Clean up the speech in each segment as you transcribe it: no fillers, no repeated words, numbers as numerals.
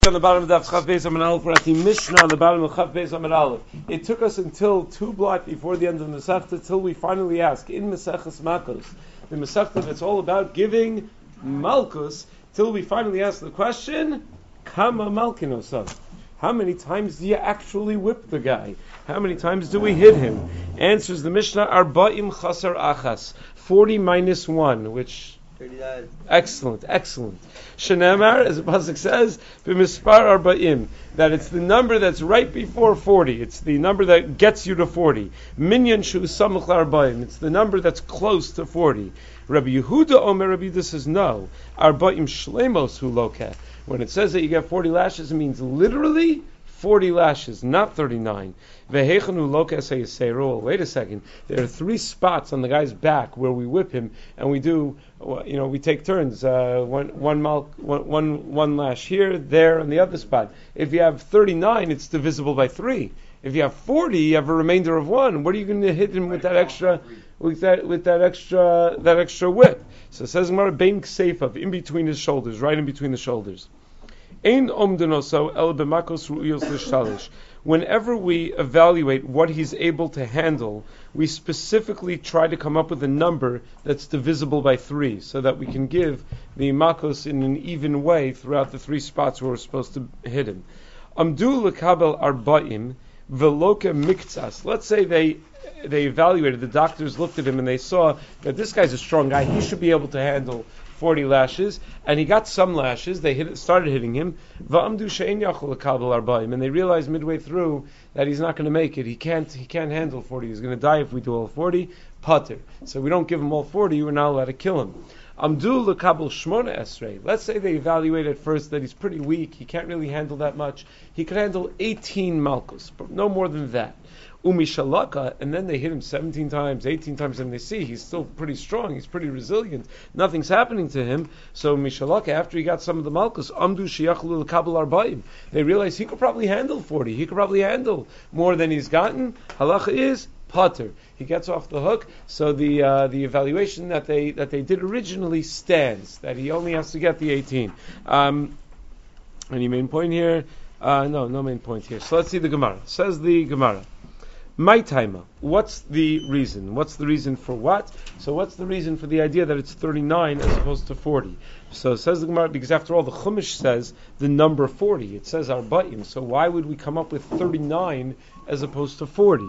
On the bottom of Daf Chaf Beis Amud Aleph, we're at the Mishnah on the bottom of Chaf Beis Amud Aleph. It took us until 2 blocks before the end of the Masechta till we finally ask in Maseches Makos, the Masechta that's all about giving Malkus, till we finally ask the question, Kama Malkinosav. How many times do you actually whip the guy? How many times do we hit him? Answers the Mishnah, Arba'im Chasar Achas, 40 minus 1, which... 39. Excellent. Shenamar, as the pasuk says, b'mispar arba'im, that it's the number that's right before 40. It's the number that gets you to 40. Minyan shu samuch arba'im. It's the number that's close to 40. Rabbi Yehuda Omer, Rabbi Yehuda says no. Arba'im shlemos hu lokeh. When it says that you get 40 lashes, it means literally 40 lashes, not 39. Wait a second. There are 3 spots on the guy's back where we whip him, and we do, we take turns. One lash here, there, and the other spot. If you have 39, it's divisible by 3. If you have 40, you have a remainder of 1. What are you going to hit him with that extra, that extra whip? So it says Gemara, bein kseifav, in between his shoulders, right in between the shoulders. Whenever we evaluate what he's able to handle, we specifically try to come up with a number that's divisible by 3, so that we can give the makos in an even way throughout the 3 spots where we're supposed to hit him. Amdu lekabel arba'im veloka miktsas. Let's say they evaluated, the doctors looked at him and they saw that this guy's a strong guy, he should be able to handle 40 lashes, and he got some lashes. They started hitting him, and they realized midway through that he's not going to make it. He can't handle 40. He's going to die if we do all 40. Pater. So we don't give him all 40. We're not allowed to kill him. Amdu lekabel shmona esrei. Let's say they evaluate at first that he's pretty weak. He can't really handle that much. He could handle 18 malchus, but no more than that. Umishalaka, and then they hit him 17 times, 18 times, and they see he's still pretty strong, he's pretty resilient, nothing's happening to him. So Mishalaka, after he got some of the malchus, Amdu Shiachlu Kabul Arba'im, they realized he could probably handle 40, he could probably handle more than he's gotten. Halacha is Pater. He gets off the hook, so the evaluation that they did originally stands, that he only has to get the 18. Any main point here? No main point here. So let's see the Gemara. Says the Gemara. My timer. What's the reason? What's the reason for what? So what's the reason for the idea that it's 39 as opposed to 40? So it says the Gemara, because after all the Chumash says the number 40. It says Arba'im. So why would we come up with 39 as opposed to 40?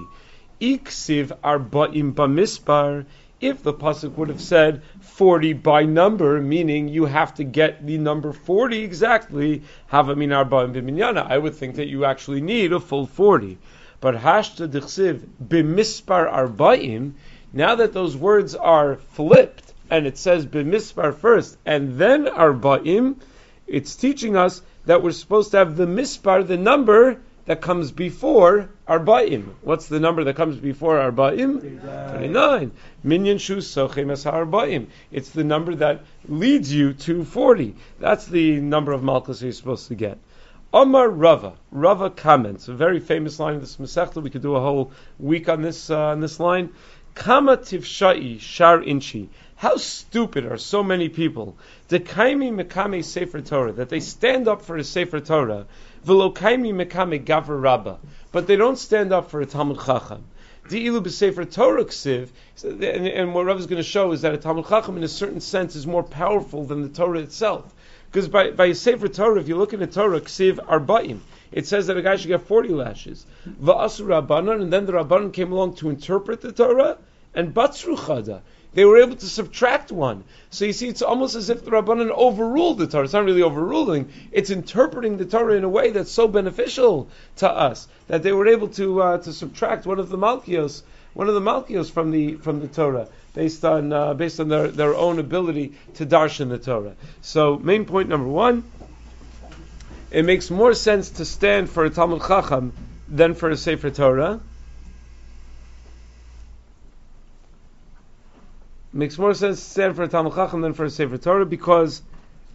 Iksiv Arba'im Bamispar. If the pasuk would have said 40 by number, meaning you have to get the number 40 exactly, Havamin Arba'im Biminyana, I would think that you actually need a full 40. But hashta dichsiv b'mispar arba'im, now that those words are flipped, and it says b'mispar first, and then arba'im, it's teaching us that we're supposed to have the mispar, the number that comes before arba'im. What's the number that comes before arba'im? 39. Minyan shu sochem es arba'im. It's the number that leads you to 40. That's the number of malchus you're supposed to get. Omar Rava. Rava comments, a very famous line of this Masechta. We could do a whole week on this line. Kama tifshai shar inchi. How stupid are so many people? Dekaimi mekame sefer Torah, that they stand up for a sefer Torah. Velokaimi mekame gaver rabba, but they don't stand up for a Talmud Chacham. Di'ilu b'sefer Torah ksiv, and what Rav is going to show is that a Talmud Chacham, in a certain sense, is more powerful than the Torah itself. Because by a Sefer Torah, if you look in the Torah, Ksiv Arba'im, it says that a guy should get 40 lashes. Va'asu Rabbanan, and then the Rabbanan came along to interpret the Torah, and Batzru Chada. They were able to subtract 1. So you see, it's almost as if the Rabbanan overruled the Torah. It's not really overruling, it's interpreting the Torah in a way that's so beneficial to us, that they were able to subtract one of the Malkios from the Torah, based on their own ability to darshan the Torah. So main point number 1, it makes more sense to stand for a Talmud Chacham than for a Sefer Torah. It makes more sense to stand for a Talmud Chacham than for a Sefer Torah, because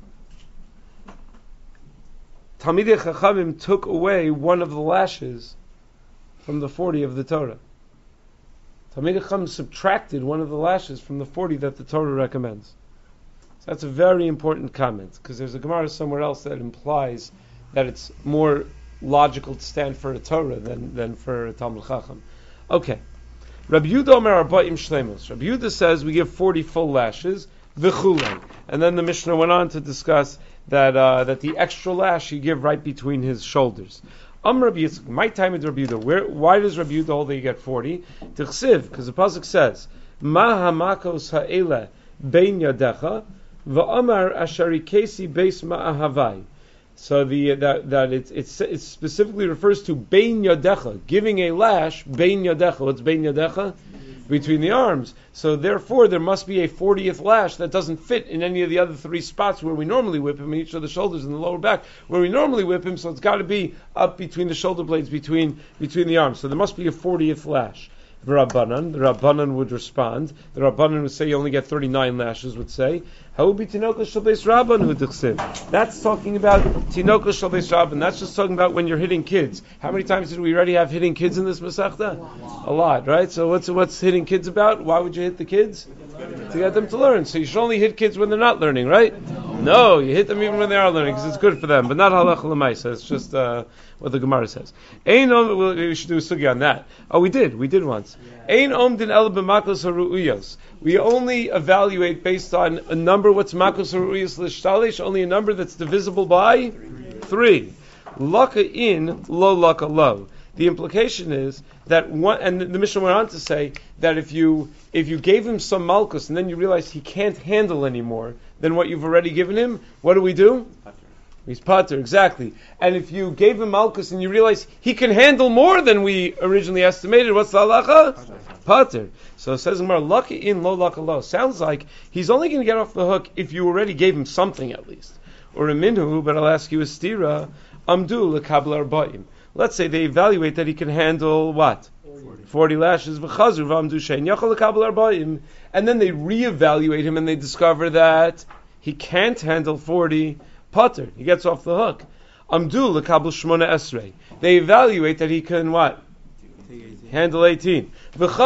Talmidei Chachamim took away one of the lashes from the 40 of the Torah. Talmidei Chacham subtracted one of the lashes from the 40 that the Torah recommends. So that's a very important comment, because there's a Gemara somewhere else that implies that it's more logical to stand for a Torah than for a Talmud Chacham. Okay. Rabbi Yehuda Omer Arba'im Shlemos. Rabbi Yehuda says we give 40 full lashes, v'chulei. And then the Mishnah went on to discuss that the extra lash you give right between his shoulders. Rabbi Yitzchak, my time with Rabbi Yehuda. Why does Rabbi Yehuda hold that you get 40? Tichsiv, because the pasuk says, Ma hamakos ha'ela bein yadecha, va'amar ashari kesi beis ma'ahavai. So it specifically refers to bein yadecha, giving a lash, bein yadecha. What's bein yadecha? Between the arms. So therefore there must be a 40th lash that doesn't fit in any of the other 3 spots where we normally whip him, in each of the shoulders and the lower back, where we normally whip him, so it's got to be up between the shoulder blades, between the arms. So there must be a 40th lash. The Rabbanan would respond. The Rabbanan would say you only get 39 lashes, would say. That's talking about Tinoka Shalbeis Rabban. That's just talking about when you're hitting kids. How many times did we already have hitting kids in this Masechta? A lot, right? So what's hitting kids about? Why would you hit the kids? To get them to learn. So you should only hit kids when they're not learning, right? No, you hit them even when they are learning because it's good for them, but not halacha l'maisa. It's just what the Gemara says. We should do a sugi on that. Oh, we did once. Ein omdin el b'makos haru'uyos. We only evaluate based on a number. What's makos haru'uyos l'shtalish? Only a number that's divisible by 3. Laka in, lo laka lo. The implication is that one, and the Mishnah went on to say that if you gave him some malchus and then you realize he can't handle anymore than what you've already given him, what do we do? He's pater, exactly. And if you gave him malchus and you realize he can handle more than we originally estimated, what's the halacha? Pater. So it says lucky in, lo laka lo. Sounds like he's only going to get off the hook if you already gave him something at least. Or a minhu, but I'll ask you a stira, amdu lekabel arba'im. Let's say they evaluate that he can handle what? 40 lashes. And then they reevaluate him and they discover that he can't handle 40. Pater, he gets off the hook. Amdu lekabel shmona esrei. They evaluate that he can what? Handle 18. And then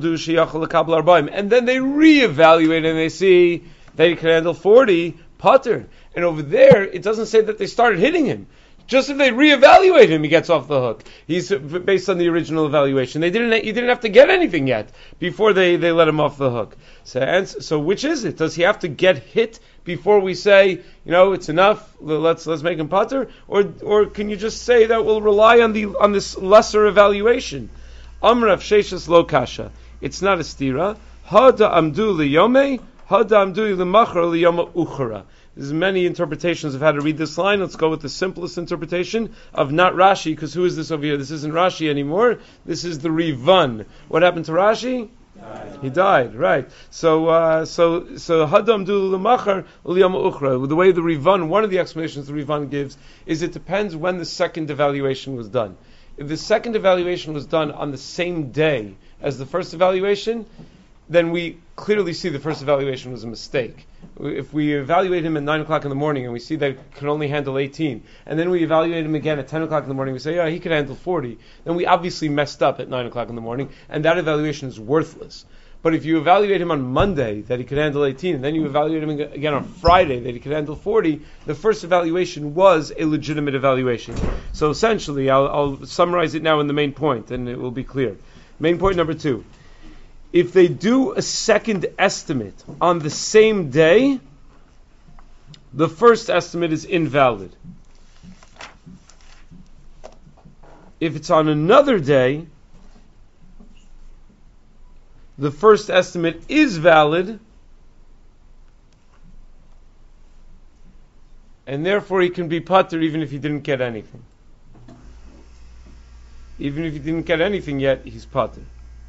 they reevaluate and they see that he can handle 40. Pater. And over there, it doesn't say that they started hitting him. Just if they reevaluate him, he gets off the hook. He's based on the original evaluation. He didn't have to get anything yet before they let him off the hook. So which is it? Does he have to get hit before we say, it's enough, let's make him pater? Or can you just say that we'll rely on this lesser evaluation? Amrav Sheshas Lo Kasha. It's not a stira. Hada amdu liyome, hada amdu limachar liyoma uchara. There's many interpretations of how to read this line. Let's go with the simplest interpretation of not Rashi, because who is this over here? This isn't Rashi anymore. This is the Rivan. What happened to Rashi? He died, right. So Hadam du l'machar l'yom uchra. The way the Rivan, one of the explanations the Rivan gives, is it depends when the second evaluation was done. If the second evaluation was done on the same day as the first evaluation, then we clearly see the first evaluation was a mistake. If we evaluate him at 9 o'clock in the morning and we see that he can only handle 18, and then we evaluate him again at 10 o'clock in the morning, we say, he can handle 40, then we obviously messed up at 9 o'clock in the morning, and that evaluation is worthless. But if you evaluate him on Monday that he could handle 18, and then you evaluate him again on Friday that he could handle 40, the first evaluation was a legitimate evaluation. So essentially, I'll summarize it now in the main point, and it will be clear. Main point number 2. If they do a second estimate on the same day, the first estimate is invalid. If it's on another day, the first estimate is valid, and therefore he can be pater even if he didn't get anything. Even if he didn't get anything yet, he's pater.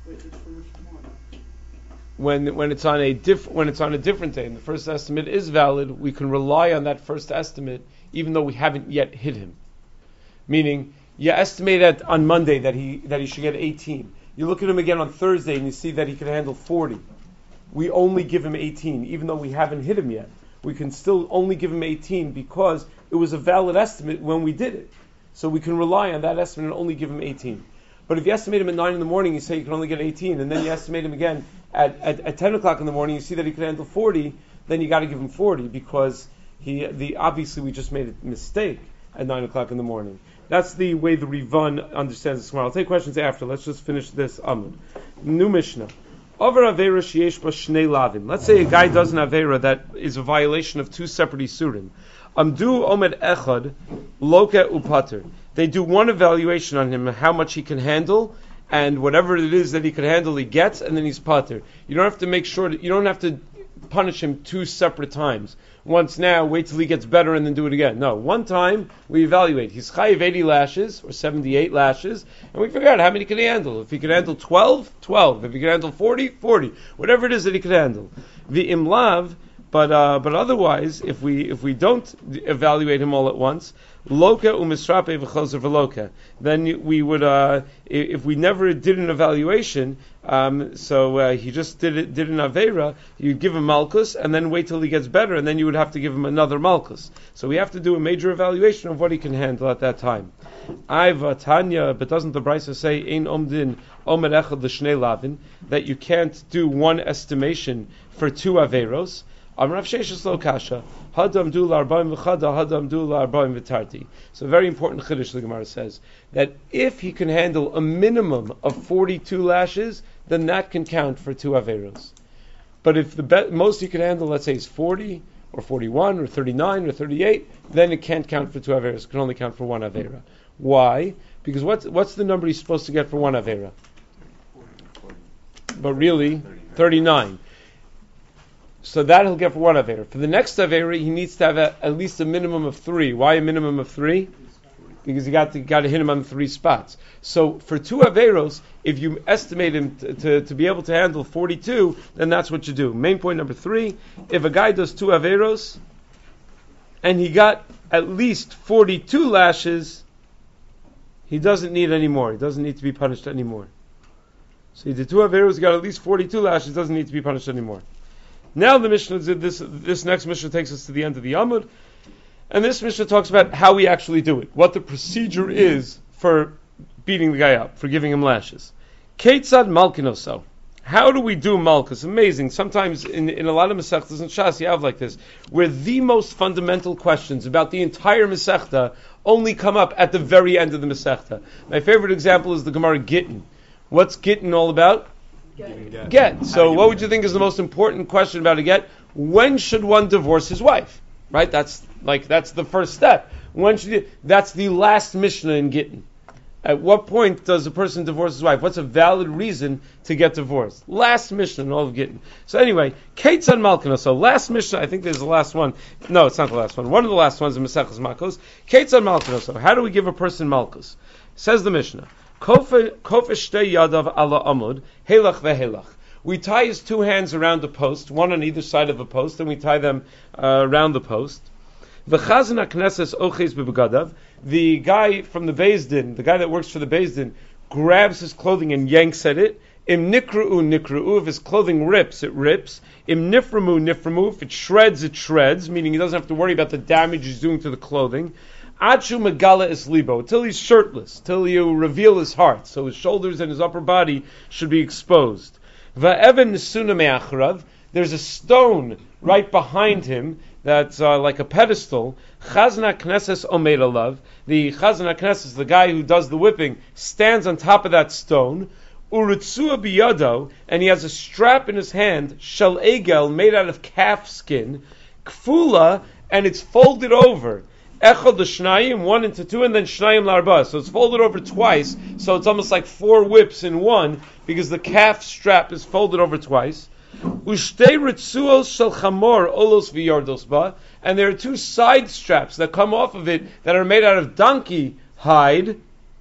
When it's on a different day and the first estimate is valid, we can rely on that first estimate even though we haven't yet hit him. Meaning, you estimate on Monday that he should get 18. You look at him again on Thursday and you see that he can handle 40. We only give him 18, even though we haven't hit him yet. We can still only give him 18 because it was a valid estimate when we did it. So we can rely on that estimate and only give him 18. But if you estimate him at 9 in the morning, you say you can only get 18, and then you estimate him again at 10 o'clock in the morning, you see that he can handle 40, then you got to give him 40 because obviously we just made a mistake. at 9 o'clock in the morning. That's the way the Rivan understands this. I'll take questions after. Let's just finish this Amud. New Mishnah. Over Avera sheyesh ba shnei lavin. Let's say a guy does an Avera that is a violation of two separate Isurim. Amdu omed echad loke upater. They do one evaluation on him, how much he can handle, and whatever it is that he can handle, he gets, and then he's pater. You don't have to make sure that you don't have to punish him two separate times. Once now, wait till he gets better and then do it again. No, one time we evaluate. He's chayiv 80 lashes or 78 lashes, and we figure out how many can he handle. If he can handle 12, 12. If he can handle 40, 40. Whatever it is that he can handle. The imlav. But otherwise, if we don't evaluate him all at once, loka umisrape v'chozer v'loka, then we would if we never did an evaluation, so he just did an avera, you give him malchus and then wait till he gets better, and then you would have to give him another malchus. So we have to do a major evaluation of what he can handle at that time. Aiva Tanya, but doesn't the Brisa say ein omdin omer echad l'shnei lavin, that you can't do one estimation for two averos? Amrav Sheshes lo kasha. Hadam du la'arbaim v'chada, hadam du la'arbaim v'tarti. So a very important chiddush, the Gemara says, that if he can handle a minimum of 42 lashes, then that can count for two averos. But if the most he can handle, let's say, is 40, or 41, or 39, or 38, then it can't count for two averos. It can only count for one avera. Why? Because what's the number he's supposed to get for one avera? But really, 39. So that he'll get for one Avera. For the next Avera, he needs to have at least a minimum of 3. Why a minimum of 3? Because you got to hit him on 3 spots. So for 2 Averos, if you estimate him to be able to handle 42, then that's what you do. Main point number 3, if a guy does 2 Averos, and he got at least 42 lashes, he doesn't need any more. He doesn't need to be punished anymore. So he did 2 Averos, he got at least 42 lashes, doesn't need to be punished anymore. Now the Mishnah, this next Mishnah takes us to the end of the Amud, and this Mishnah talks about how we actually do it, what the procedure is for beating the guy up, for giving him lashes. Keitzad malkinoso. How do we do malchus? Amazing. Sometimes in a lot of Masechtas and Shas you have like this, where the most fundamental questions about the entire Masechta only come up at the very end of the Masechta. My favorite example is the Gemara Gittin. What's Gittin all about? Get. So what would you think is the most important question about a get? When should one divorce his wife? Right? That's the first step. That's the last Mishnah in Gittin. At what point does a person divorce his wife? What's a valid reason to get divorced? Last Mishnah in all of Gittin. So anyway, Keitzad Malkana. So last Mishnah, I think there's the last one. No, it's not the last one. One of the last ones in Maseches Makos. Keitzad Malkana. So how do we give a person Malkus? Says the Mishnah. Kofe shtei yadav ala amud, helach vehelach. We tie his 2 hands around a post, one on either side of a post, and we tie them around the post. V'chazan hakneses oches b'begadav. The guy from the Beis Din, the guy that works for the Beis Din, grabs his clothing and yanks at it. Im nikra'u, nikra'u. If his clothing rips, it rips. Im niframu, niframu. If it shreds, meaning he doesn't have to worry about the damage he's doing to the clothing. Achu megala is libo, till he's shirtless, till you reveal his heart, so his shoulders and his upper body should be exposed. Va'even nisuna me'achrav, there's a stone right behind him that's like a pedestal. Chazan HaKnesses omeid alav, the Chazan HaKnesses, the guy who does the whipping, stands on top of that stone. Urutzua biyado, and he has a strap in his hand, shel egel, made out of calf skin, kfula, and it's folded over. Echad l'shnayim, 1 into 2, and then shnayim l'arba. So it's folded over twice, so it's almost like 4 whips in one, because the calf strap is folded over twice. Ushtei ritzuos shel chamor olos v'yordos ba, and there are 2 side straps that come off of it that are made out of donkey hide.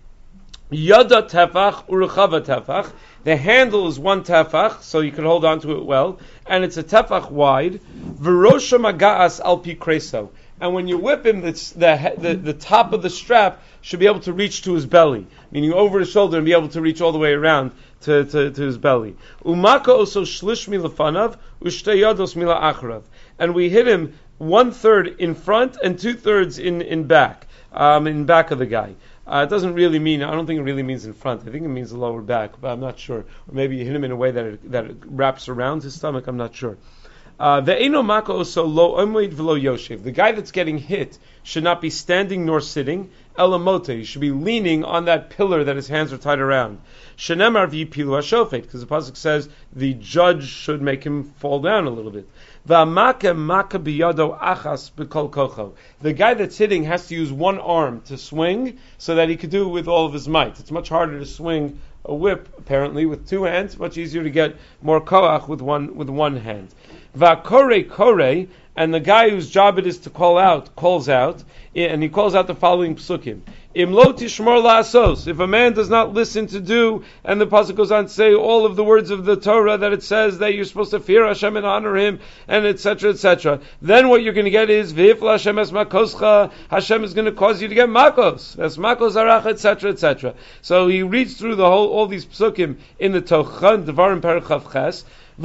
Yada tefach uruchava tefach. The handle is 1 tefach, so you can hold on to it well, and it's a tefach wide. V'rosha maga'as al pi kreso. And when you whip him, the top of the strap should be able to reach to his belly, meaning over his shoulder and be able to reach all the way around to his belly. Umaka also shlish milafanav, ushtayados mila achrav. And we hit him 1/3 in front and 2/3 in back of the guy. It doesn't really mean, I don't think it really means in front. I think it means the lower back, but I'm not sure. Or maybe you hit him in a way that it wraps around his stomach, I'm not sure. Ve'eno mako oso lo omeid v'lo yoshev. The guy that's getting hit should not be standing nor sitting. Elamote, he should be leaning on that pillar that his hands are tied around. Shenemar v'yipilu hashofet, because the pasuk says the judge should make him fall down a little bit. V'amaka maka biyado achas b'kol kocho. The guy that's hitting has to use one arm to swing so that he could do it with all of his might. It's much harder to swing a whip, apparently, with two hands. Much easier to get more koach with one hand. Va'kore kore, and the guy whose job it is to calls out, and he calls out the following psukim. Im lo tishmor la'asos, if a man does not listen to do, and the pasuk goes on to say all of the words of the Torah that it says that you're supposed to fear Hashem and honor Him, and etc., etc., then what you're going to get is v'hifla Hashem es makoscha, Hashem is going to cause you to get makos, as makos arach, etc., etc. So he reads through all these psukim in the Tocha, Devarim Perek Chav Ches,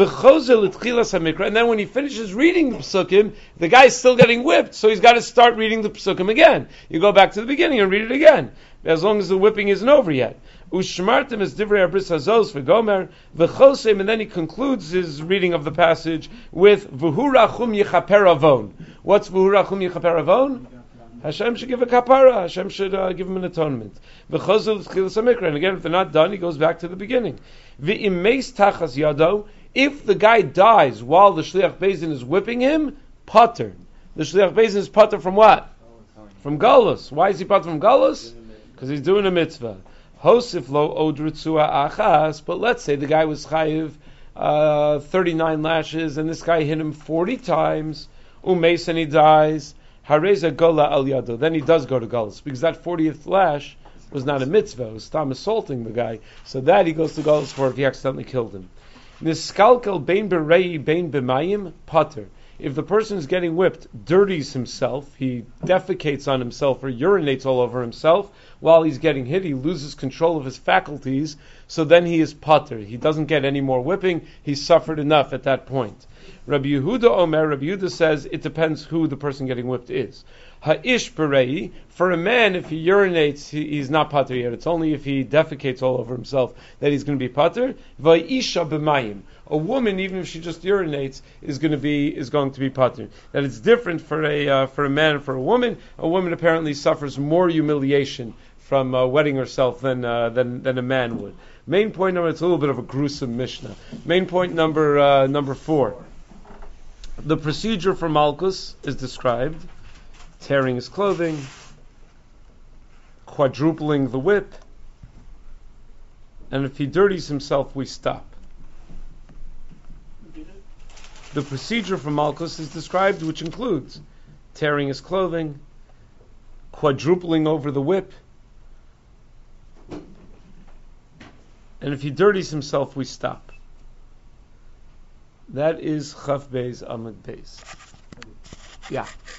and then when he finishes reading the psukim, the guy's still getting whipped, so he's got to start reading the psukim again. You go back to the beginning and read it again, as long as the whipping isn't over yet. Ushmartim is divrei abris hazos v'gomer v'chosem, and then he concludes his reading of the passage with v'hu rachum yichaper avon. What's v'hu rachum yichaper avon? Hashem should give a kapara. Hashem should give him an atonement. V'chosel t'chilas hamikra, and again, if they're not done, he goes back to the beginning. V'imeis tachas yado. If the guy dies while the Shliach Beis Din is whipping him, pater. The Shliach Beis Din is pater from what? From Galus. Why is he pater from Galus? Because he's doing a mitzvah. Hosif lo od ritzua achas. But let's say the guy was chayiv 39 lashes, and this guy hit him 40 times. Umeis, and he dies. Hareza gola al yado. Then he does go to Galus, because that 40th lash was not a mitzvah. It was Stam assaulting the guy. So that he goes to Galus for if he accidentally killed him. Niskalkel bein berei bein b'mayim pater. If the person is getting whipped, dirties himself, he defecates on himself or urinates all over himself while he's getting hit, he loses control of his faculties, so then he is pater. He doesn't get any more whipping. He suffered enough at that point. Rabbi Yehuda Omer, Rabbi Yehuda says it depends who the person getting whipped is. Ha'ish berei, for a man, if he urinates, he's not pater yet. It's only if he defecates all over himself that he's going to be pater. Va'isha b'mayim, a woman, even if she just urinates, is going to be pater. That it's different for a man and for a woman. A woman apparently suffers more humiliation from wetting herself than a man would. Main point number, it's a little bit of a gruesome Mishnah. Main point number 4. The procedure for Malkus is described: tearing his clothing, quadrupling the whip, and if he dirties himself, we stop. The procedure for Malkus is described, which includes tearing his clothing, quadrupling over the whip, and if he dirties himself, we stop. That is Chaf Beis Amud Beis. Yeah.